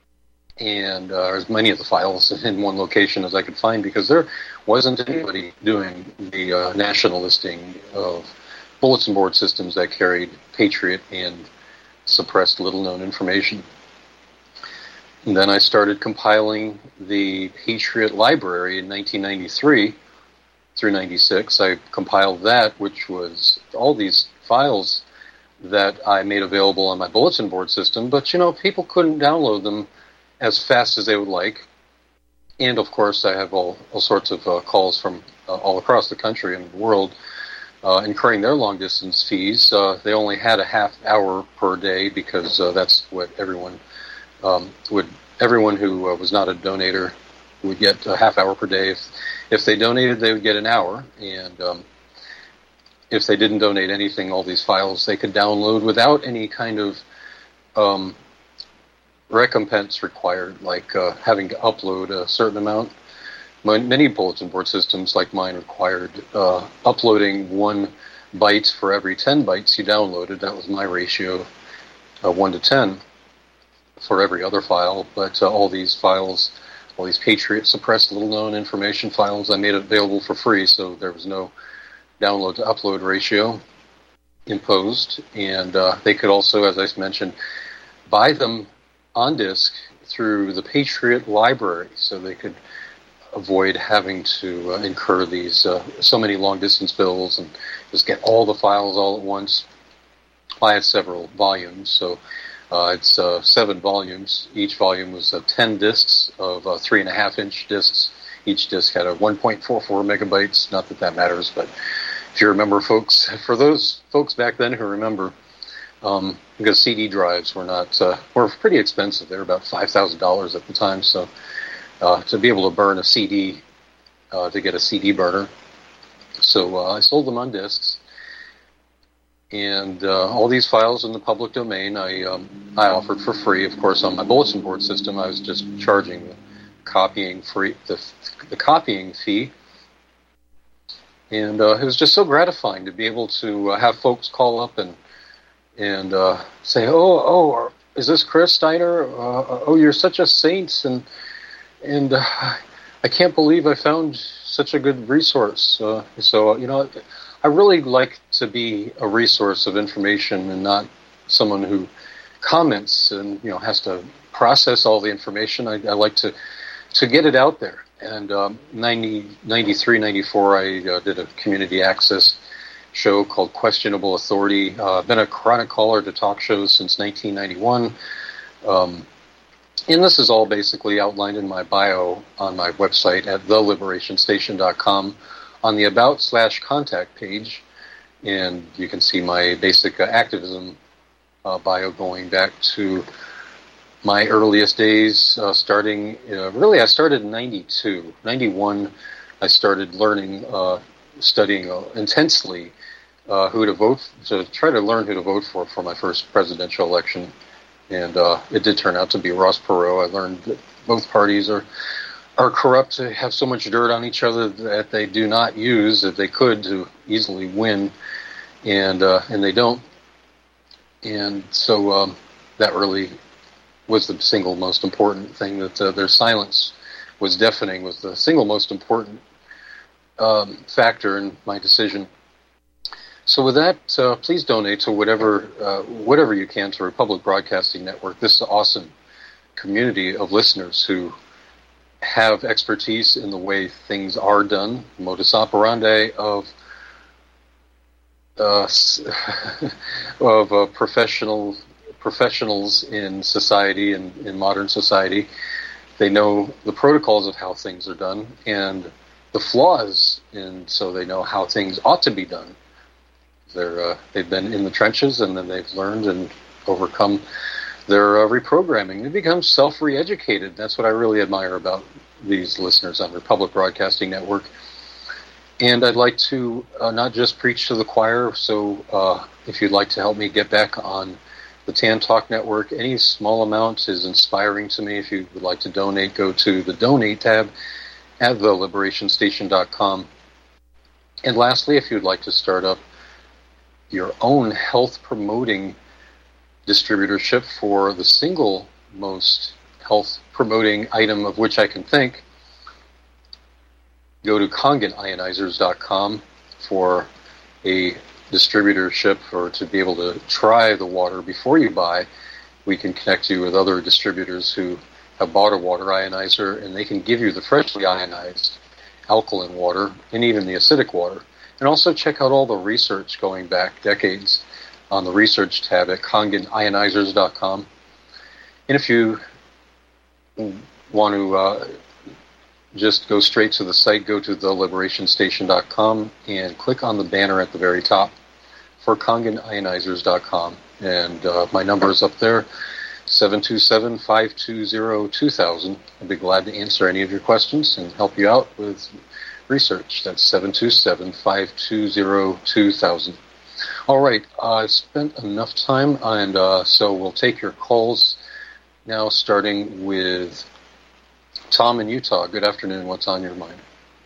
and uh, as many of the files in one location as I could find, because there wasn't anybody doing the uh, national listing of bulletin board systems that carried Patriot and suppressed little-known information. And then I started compiling the Patriot Library in nineteen ninety-three through ninety-six. I compiled that, which was all these files that I made available on my bulletin board system, but, you know, people couldn't download them as fast as they would like. And, of course, I have all, all sorts of uh, calls from uh, all across the country and the world uh, incurring their long-distance fees. Uh, they only had a half hour per day, because uh, that's what everyone um, would, everyone who uh, was not a donator would get a half hour per day. If, if they donated, they would get an hour, and um, if they didn't donate anything, all these files they could download without any kind of um, recompense required, like uh, having to upload a certain amount. Many bulletin board systems like mine required uh, uploading one byte for every ten bytes you downloaded. That was my ratio, uh, one to ten for every other file. But uh, all these files, all these Patriot suppressed little-known information files, I made available for free, so there was no download to upload ratio imposed. And uh, they could also, as I mentioned, buy them on disk through the Patriot Library, so they could avoid having to uh, incur these uh, so many long distance bills and just get all the files all at once. I had several volumes, so uh, it's uh, seven volumes. Each volume was uh, ten discs of uh, three and a half inch discs. Each disc had a one point four four megabytes. Not that that matters, but if you remember, folks, for those folks back then who remember, um, because C D drives were not uh, were pretty expensive. They were about five thousand dollars at the time. So uh, to be able to burn a C D, uh, to get a C D burner, so uh, I sold them on discs. And uh, all these files in the public domain, I um, I offered for free. Of course, on my bulletin board system, I was just charging the copying free the the copying fee. And uh, it was just so gratifying to be able to uh, have folks call up and and uh, say, "Oh, oh, is this Chris Steiner? Uh, oh, you're such a saint, and and uh, I can't believe I found such a good resource." Uh, so you know. I really like to be a resource of information and not someone who comments and, you know, has to process all the information. I, I like to to get it out there. And um, ninety, ninety-three, ninety-four, I uh, did a community access show called Questionable Authority. Uh, I've been a chronic caller to talk shows since nineteen ninety-one. Um, and this is all basically outlined in my bio on my website at the liberation station dot com. On the About slash Contact page, and you can see my basic uh, activism uh, bio going back to my earliest days, uh, starting, uh, really I started in ninety-two. ninety-one, I started learning, uh, studying uh, intensely uh, who to vote, to try to learn who to vote for for my first presidential election, and uh, it did turn out to be Ross Perot. I learned that both parties are are corrupt, to have so much dirt on each other that they do not use, that they could, to easily win, and uh, and they don't. And so um, that really was the single most important thing, that uh, their silence was deafening, was the single most important um, factor in my decision. So with that, uh, please donate to whatever uh, whatever you can to Republic Broadcasting Network, this awesome community of listeners who have expertise in the way things are done, modus operandi of uh, of uh, professional professionals in society and in modern society. They know the protocols of how things are done and the flaws, and so they know how things ought to be done. They're uh, they've been in the trenches, and then they've learned and overcome their uh, reprogramming. They become self-re-educated. That's what I really admire about these listeners on Republic Broadcasting Network. And I'd like to uh, not just preach to the choir, so uh, if you'd like to help me get back on the Tan Talk Network, any small amount is inspiring to me. If you would like to donate, go to the Donate tab at the liberation station dot com. And lastly, if you'd like to start up your own health-promoting distributorship for the single most health-promoting item of which I can think, go to Kangen ionizers dot com for a distributorship, or to be able to try the water before you buy. We can connect you with other distributors who have bought a water ionizer, and they can give you the freshly ionized alkaline water and even the acidic water. And also check out all the research going back decades on the research tab at Kangen ionizers dot com. And if you want to uh, just go straight to the site, go to the liberation station dot com and click on the banner at the very top for Kangen ionizers dot com. And uh, my number is up there, seven two seven, five two zero, two thousand. I'd be glad to answer any of your questions and help you out with research. That's seven two seven, five two zero, two thousand. All right, uh, I've spent enough time, and uh, so we'll take your calls now, starting with Tom in Utah. Good afternoon. What's on your mind?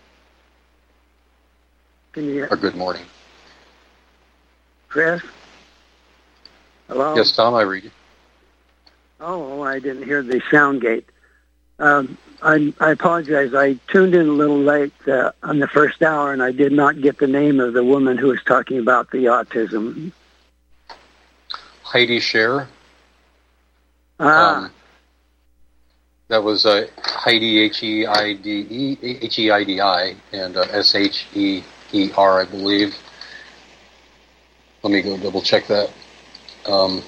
Can you hear? Or good morning. Chris? Hello? Yes, Tom, I read you. Oh, I didn't hear the sound gate. Um, I, I apologize. I tuned in a little late uh, on the first hour, and I did not get the name of the woman who was talking about the autism. Heidi Scher. Ah. Um, that was uh, Heidi, H E I D E, H E I D I, and uh, S H E E R, I believe. Let me go double check that. Um,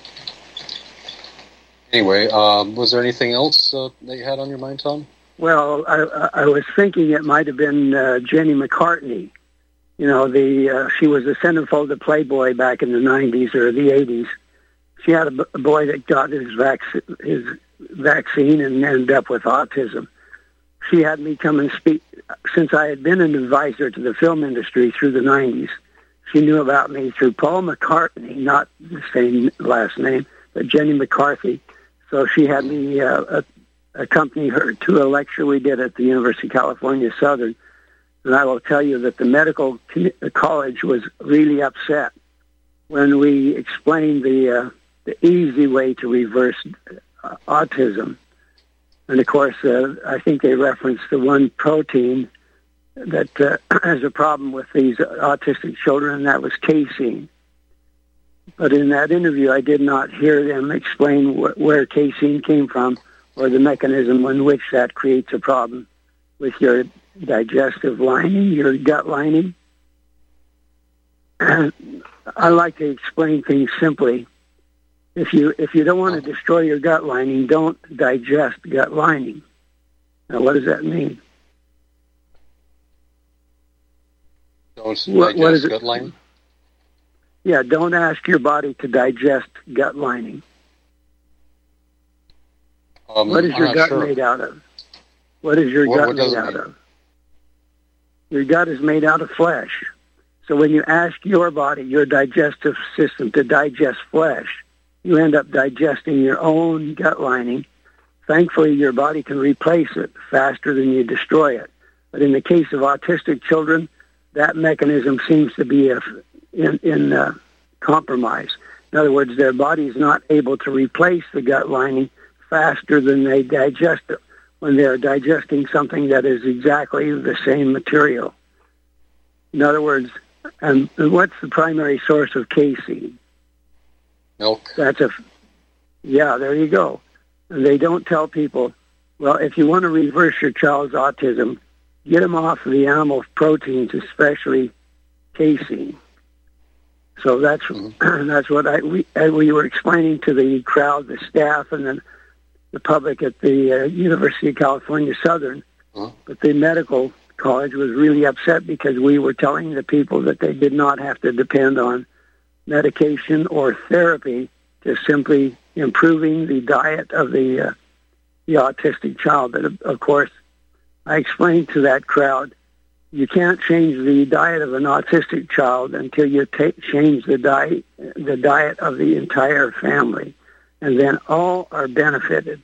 anyway, uh, was there anything else uh, that you had on your mind, Tom? Well, I, I was thinking it might have been uh, Jenny McCartney. You know, the uh, she was a centerfold Playboy back in the nineties or the eighties. She had a, b- a boy that got his, vac- his vaccine and ended up with autism. She had me come and speak. Since I had been an advisor to the film industry through the nineties, she knew about me through Paul McCartney, not the same last name, but Jenny McCarthy. So she had me uh, accompany her to a lecture we did at the University of California Southern. And I will tell you that the medical college was really upset when we explained the uh, the easy way to reverse uh, autism. And of course, uh, I think they referenced the one protein that uh, has a problem with these autistic children, and that was casein. But in that interview, I did not hear them explain wh- where casein came from or the mechanism in which that creates a problem with your digestive lining, your gut lining. And I like to explain things simply. If you if you don't want to destroy your gut lining, don't digest gut lining. Now, what does that mean? Don't digest what, what is gut it? lining? Yeah, don't ask your body to digest gut lining. Um, what is I'm your not gut sure. made out of? What is your What- gut what does made it out mean? of? Your gut is made out of flesh. So when you ask your body, your digestive system, to digest flesh, you end up digesting your own gut lining. Thankfully, your body can replace it faster than you destroy it. But in the case of autistic children, that mechanism seems to be a, in, in uh, compromise. In other words, their body is not able to replace the gut lining faster than they digest it when they're digesting something that is exactly the same material. In other words, and what's the primary source of casein? Milk. That's a, yeah, there you go. And they don't tell people, well, if you want to reverse your child's autism, get them off of the animal proteins, especially casein. So that's mm-hmm. that's what I we, we were explaining to the crowd, the staff, and then the public at the uh, University of California Southern. Mm-hmm. But the medical college was really upset because we were telling the people that they did not have to depend on medication or therapy, just simply improving the diet of the uh, the autistic child. But of, of course, I explained to that crowd, you can't change the diet of an autistic child until you ta- change the diet the diet of the entire family, and then all are benefited.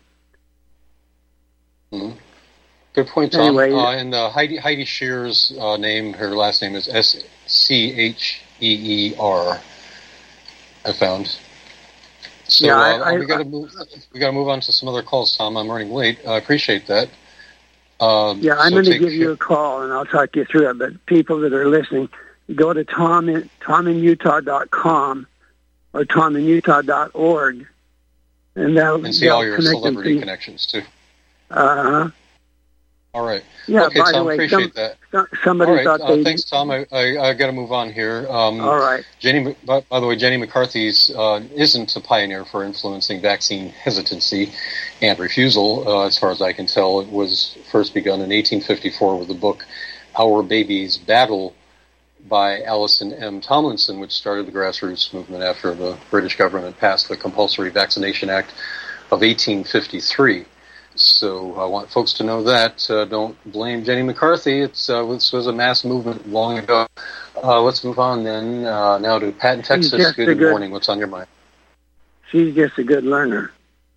Mm-hmm. Good point, Tom. Anyway, uh, and uh, Heidi Heidi Shear's uh, name, her last name is S C H E E R. I found. So yeah, uh, I, we got to move. We got to move on to some other calls, Tom. I'm running late. I appreciate that. Um, yeah, I'm so going to take, give you a call, and I'll talk you through it. But people that are listening, go to tom in, tom in utah dot com or tom in utah dot org, and that'll and see that'll all your connect celebrity them to- connections too. Uh-huh. All right. Yeah, okay, by Tom. the way, appreciate some, that. some, somebody all right. thought Uh, they... thanks, Tom. I, I, I got to move on here. Um, All right. Jenny, by, by the way, Jenny McCarthy's uh, isn't a pioneer for influencing vaccine hesitancy and refusal. Uh, as far as I can tell, it was first begun in eighteen fifty-four with the book Our Baby's Battle by Alison M. Tomlinson, which started the grassroots movement after the British government passed the Compulsory Vaccination Act of eighteen fifty-three. So I want folks to know that. Uh, don't blame Jenny McCarthy. It's uh, this was a mass movement long ago. Uh, let's move on then. Uh, now to Pat in Texas. just Good, a good- morning. What's on your mind? She's just a good learner.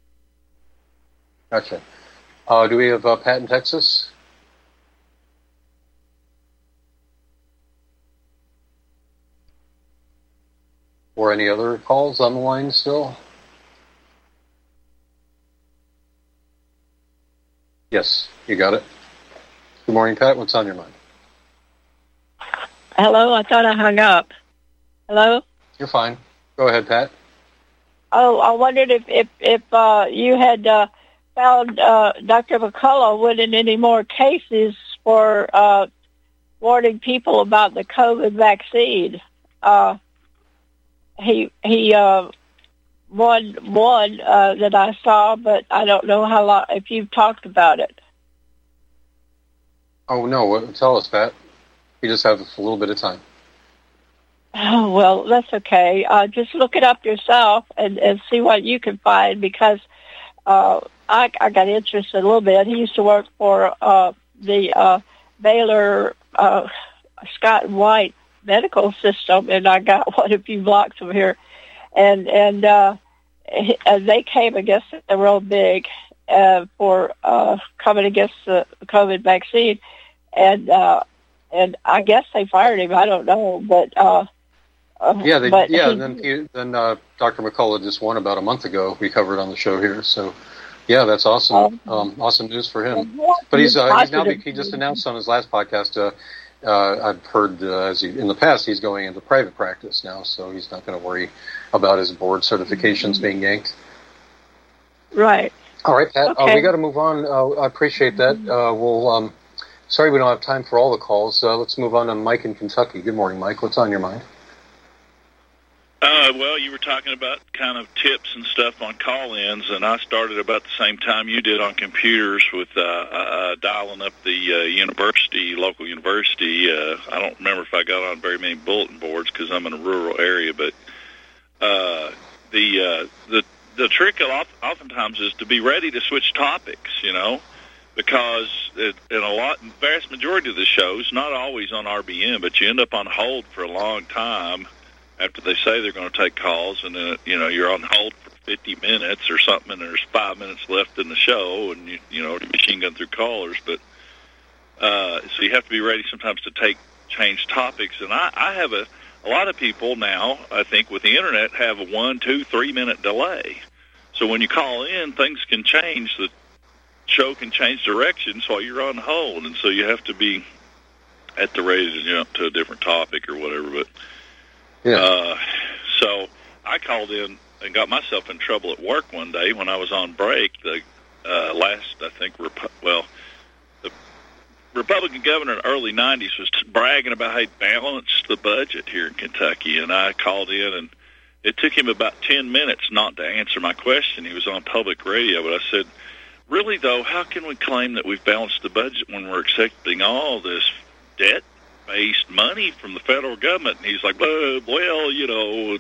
Gotcha. Uh, do we have uh, Pat in Texas? Or any other calls on the line still? Yes, you got it. Good morning, Pat. What's on your mind? Hello, I thought I hung up. Hello? You're fine. Go ahead, Pat. Oh, I wondered if, if, if uh, you had uh, found uh, Doctor McCullough winning any more cases for uh, warning people about the COVID vaccine. Uh, he he uh, won one uh, that I saw, but I don't know how long, if you've talked about it. Oh, no. What, tell us, Pat. You just have a little bit of time. Oh, well, that's okay. Uh, just look it up yourself and, and see what you can find, because uh, I, I got interested a little bit. He used to work for uh, the uh, Baylor uh, Scott and White medical system, and I got one a few blocks from here. And and, uh, and they came against it real big uh, for uh, coming against the COVID vaccine. And uh, and I guess they fired him. I don't know, but... Uh, Uh, yeah, they, but yeah. he, And then, he, then uh, Doctor McCullough just won about a month ago. We covered on the show here, so yeah, that's awesome. Um, um, awesome news for him. But he's uh, he's now he just announced on his last podcast. Uh, uh, I've heard uh, as he, in the past he's going into private practice now, so he's not going to worry about his board certifications being yanked. Right. All right, Pat. Okay. Uh, we got to move on. Uh, I appreciate that. Uh, we'll. Um, sorry, we don't have time for all the calls. Uh, let's move on to Mike in Kentucky. Good morning, Mike. What's on your mind? Uh, well, you were talking about kind of tips and stuff on call-ins, and I started about the same time you did on computers with uh, uh, dialing up the uh, university, local university. Uh, I don't remember if I got on very many bulletin boards because I'm in a rural area, but uh, the uh, the the trick oftentimes is to be ready to switch topics, you know, because it, in a lot, vast majority of the shows, not always on R B N, but you end up on hold for a long time after they say they're going to take calls, and then, you know, you're on hold for fifty minutes or something, and there's five minutes left in the show, and, you, you know, machine gun through callers. But uh, so you have to be ready sometimes to take change topics. And I, I have a, a lot of people now, I think, with the Internet have a one, two, three-minute delay. So when you call in, things can change. The show can change directions while you're on hold, and so you have to be at the ready to jump to a different topic or whatever. But Yeah. Uh, so I called in and got myself in trouble at work one day when I was on break. The uh, last, I think, Repu- well, the Republican governor in the early nineties was bragging about how he balanced the budget here in Kentucky, and I called in, and it took him about ten minutes not to answer my question. He was on public radio, but I said, really, though, how can we claim that we've balanced the budget when we're accepting all this debt based money from the federal government? And he's like, well, well you know,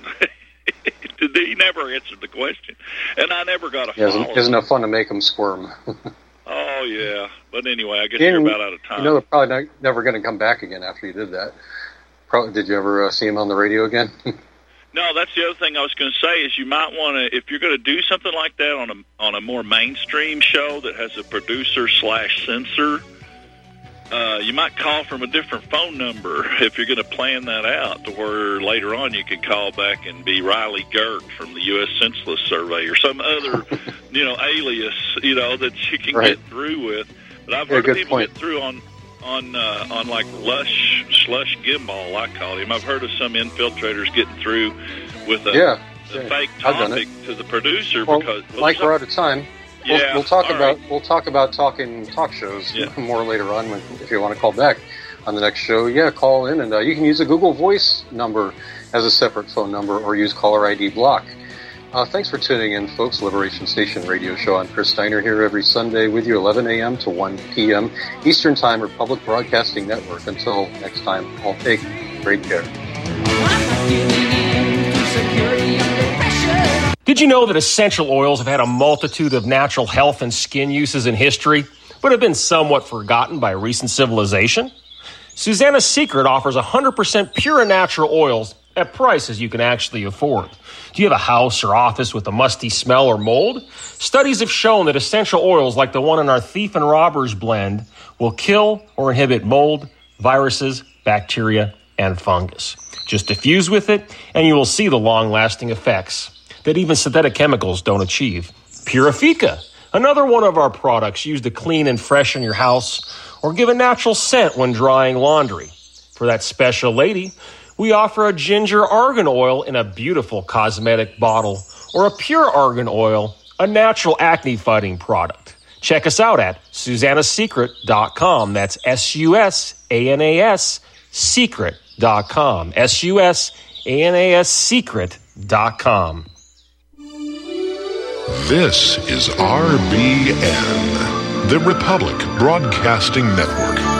he never answered the question. And I never got a Yeah, follow. isn't, isn't it fun to make them squirm? Oh, yeah. But anyway, I guess Yeah, you're about out of time. You know, they're probably not, never going to come back again after you did that. Probably, did you ever uh, see him on the radio again? No, that's the other thing I was going to say is you might want to, if you're going to do something like that on a on a more mainstream show that has a producer slash censor, Uh, you might call from a different phone number if you're going to plan that out to where later on you could call back and be Riley Gert from the U S Census Survey or some other, you know, alias, you know, that you can Right. get through with. But I've Yeah, heard good of people point. get through on on uh, on like Lush Slush Gimbal, I call him. I've heard of some infiltrators getting through with a, Yeah, a yeah. fake I've done topic it. to the producer Well, because well, Mike, some- we're out of time. We'll, Yeah, we'll talk all about right. we'll talk about talking talk shows Yeah. more later on when, if you want to call back on the next show. Yeah, call in, and uh, you can use a Google Voice number as a separate phone number or use caller I D block. Uh, thanks for tuning in, folks. Liberation Station Radio Show. I'm Chris Steiner here every Sunday with you, eleven a.m. to one p.m. Eastern Time, Republic Broadcasting Network. Until next time, all take great care. Did you know that essential oils have had a multitude of natural health and skin uses in history, but have been somewhat forgotten by recent civilization? Susanna's Secret offers one hundred percent pure and natural oils at prices you can actually afford. Do you have a house or office with a musty smell or mold? Studies have shown that essential oils like the one in our Thief and Robbers blend will kill or inhibit mold, viruses, bacteria, and fungus. Just diffuse with it, and you will see the long-lasting effects that even synthetic chemicals don't achieve. Purifica, another one of our products used to clean and freshen your house or give a natural scent when drying laundry. For that special lady, we offer a ginger argan oil in a beautiful cosmetic bottle or a pure argan oil, a natural acne-fighting product. Check us out at susanna secret dot com. That's S U S A N A S secret dot com. S U S A N A S secret dot com. This is R B N, the Republic Broadcasting Network.